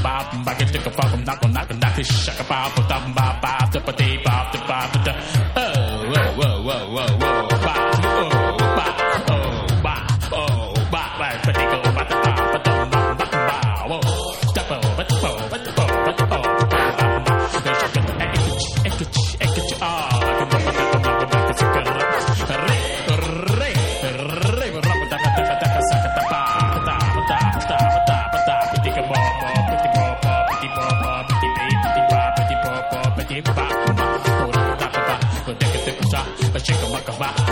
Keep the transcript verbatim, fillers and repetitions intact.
bop, back it took a pop, I'm not gonna knock a knock it, shaka pop, but I'm bop, bop, the potty pop, the pop, the oh, whoa, whoa, whoa, whoa, whoa, bop, oh, bop, oh, bop, oh, bop, like potty go, bop, the pop, but don't bop, bop, bop, whoa, step oh, but oh, but oh, but oh, bop, they shaka the ekich, ekich, ekich, ah, I can bop, bop, bop, bop, it's a girl, re, re, re, rub, da, da, da, da, saka, da, ba, da, da, da, da, da, potty go, bop, bop, potty bop, bop, potty bop, bop, potty beep, potty bop, potty bop, bop, potty bop, bop, oh, da, da, da, da, go, take a, take a shot, a shake a, muck a, bop.